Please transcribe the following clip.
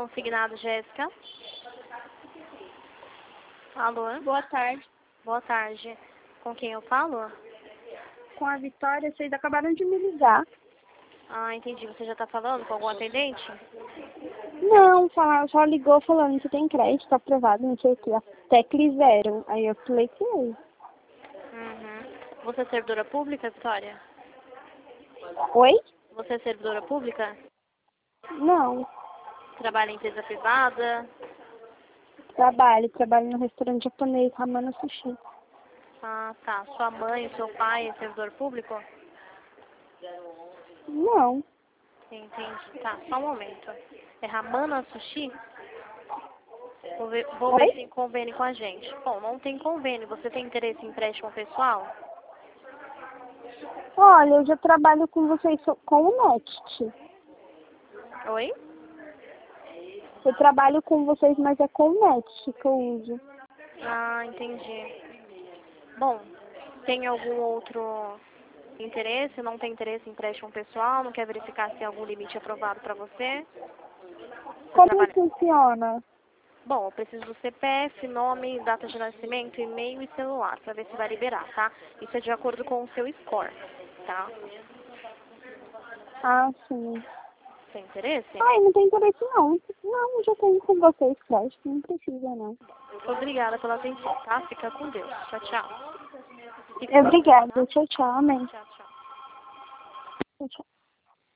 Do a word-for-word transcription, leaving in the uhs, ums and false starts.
consignado, Jéssica. Alô? Boa tarde. Boa tarde. Com quem eu falo? Com a Vitória, vocês acabaram de me ligar. Ah, entendi. Você já tá falando com algum atendente? Não, só, só ligou falando que tem crédito aprovado, não sei o que, até zero. Aí eu falei que é. Uhum. Você é servidora pública, Vitória? Oi? Você é servidora pública? Não. Trabalha em empresa privada? Trabalho, trabalho no restaurante japonês, Ramana Sushi. Ah, tá. Sua mãe, seu pai é servidor público? Não. Entendi. Tá, só um momento. É Ramana Sushi? Vou ver, vou ver se Oi? tem convênio com a gente. Bom, não tem convênio. Você tem interesse em empréstimo pessoal? Olha, eu já trabalho com vocês so- com o Next. Oi? Eu trabalho com vocês, mas é com o Next que eu uso. Ah, entendi. Bom, tem algum outro interesse? Não tem interesse em empréstimo pessoal? Não quer verificar se tem algum limite aprovado para você? Você Como trabalha... funciona? Bom, eu preciso do C P F, nome, data de nascimento, e-mail e celular, para ver se vai liberar, tá? Isso é de acordo com o seu score, tá? Ah, sim. Tem interesse? Ai, não tem interesse não. Não, já tenho com vocês crédito, não precisa não. Obrigada pela atenção, tá? Fica com Deus. Tchau, tchau. Fica com Deus, Obrigada. tá? Tchau, tchau. Amém. Tchau, tchau. Tchau, tchau.